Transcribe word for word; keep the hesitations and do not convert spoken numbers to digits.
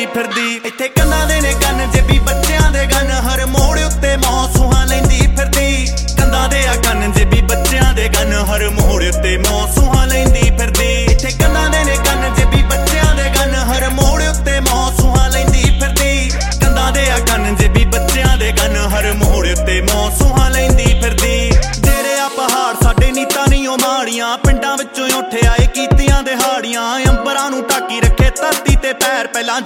ਫਿਰਦੀ। ਇੱਥੇ ਕੰਨਾਂ ਦੇ ਨੇ ਕੰਨ ਜੇਬੀ ਬੱਚਿਆਂ ਦੇ ਗਨ, ਹਰ ਮੋੜ ਉੱਤੇ ਮੌਸੂਹਾਂ ਲੈਂਦੀ ਫਿਰਦੀ। ਕੰਨਾਂ ਦੇ ਆ ਕੰਨ ਜੇਬੀ ਬੱਚਿਆਂ ਦੇ ਗਨ, ਹਰ ਮੋੜ ਉੱਤੇ ਮੌਸੂਹਾਂ ਲੈਂਦੀ ਫਿਰਦੀ। ਇੱਥੇ ਕੰਨਾਂ ਦੇ ਨੇ ਕੰਨ ਜੇਬੀ ਬੱਚਿਆਂ ਦੇ ਗਨ, ਹਰ ਮੋੜ ਉੱਤੇ ਮੌਸੂਹਾਂ ਲੈਂਦੀ ਫਿਰਦੀ। ਕੰਨਾਂ ਦੇ ਆ ਕੰਨ ਜੇਬੀ ਬੱਚਿਆਂ ਦੇ ਗਨ, ਹਰ ਮੋੜ ਉੱਤੇ ਮੌਸੂਹਾਂ ਲੈਂਦੀ ਫਿਰਦੀ। ਡੇਰੇ ਆ ਪਹਾੜ ਸਾਡੇ ਨੀਤਾਂ ਨੀ ਉਹ ਮਾੜੀਆਂ, ਪਿੰਡਾਂ ਵਿੱਚੋਂ ਉੱਠ ਆਏ ਕੀਤੀਆਂ ਦਿਹਾੜੀਆਂ। ਅੰਬਰਾਂ ਨੂੰ ਢਾਕੀ ਰੱਖੇ ਧਰਤੀ ਤੇ ਪੈਰ, ਪਹਿਲਾਂ